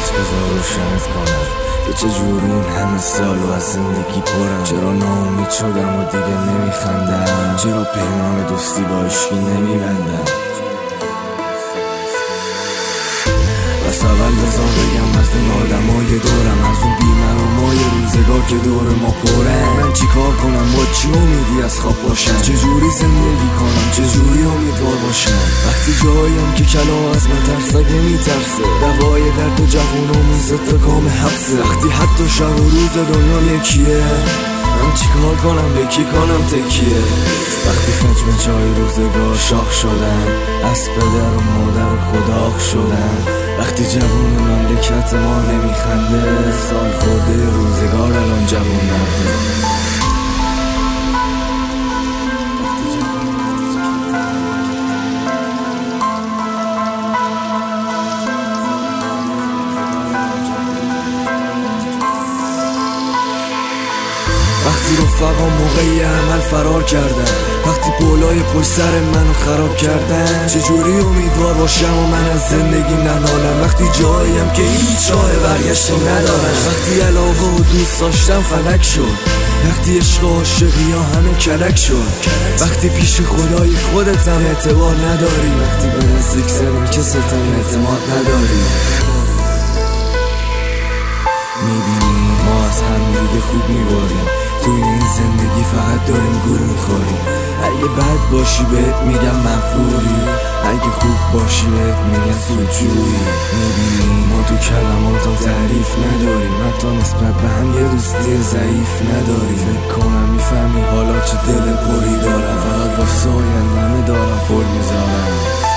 بذار روشنت کنم که چجوری این همه سالو از زندگی پرم. چرا ناامید شدم و دیگه نمیخندم، چرا پیمان دوستی با عشقی نمیبندم. پس اول بذار بگم از اون آدمای دورم، از اون بی‌مرامای روزگار که دور ما پرن. من چی کار کنم، با چی امیدی از خواب باشم، چجوری زندگی کنم، چجوری امیدوار باشم. وقتی جاییم که کلا از من ترسک نمیترسه، دوای درد و جوونمون ضد کام حبسه. وقتی حتی شب و روز دنیا یکیه، من چی کار کنم، به کی کنم تکیه. وقتی خجم چای روزگار شاخ شدن، از پدر و مادر و خدا شدن. وقتی جوون مملکت ما نمیخنده، سال خورده روزگار الان جوون مرده. وقتی رفقا موقعی عمل فرار کردن، وقتی پولای پشت سر منو خراب کردن، چجوری امیدوار باشم و من از زندگی ننالم. وقتی جاییم که هیچ راه برگشتی ندارم، وقتی علاقه و دوست داشتم فلک شد، وقتی عشق و عاشقی ها همه کلک شد، وقتی پیش خدای خودتم اعتبار نداری، وقتی به نزدیک سرم کستم اعتماد نداری. میبینی ما از هم دیگه خوب میباریم، توی این زندگی فقط داریم گول میخوریم. اگه بد باشی بهت میگم مغروری، اگه خوب باشی بهت میگم سوجویی. میبینی ما تو کلماتم تعریف نداریم، حتی نسبت به هم یه دوستی ضعیف نداریم. فکر کنم میفهمی حالا چه دل پری دارم، فقط با ساین همه دارم پر میذارم.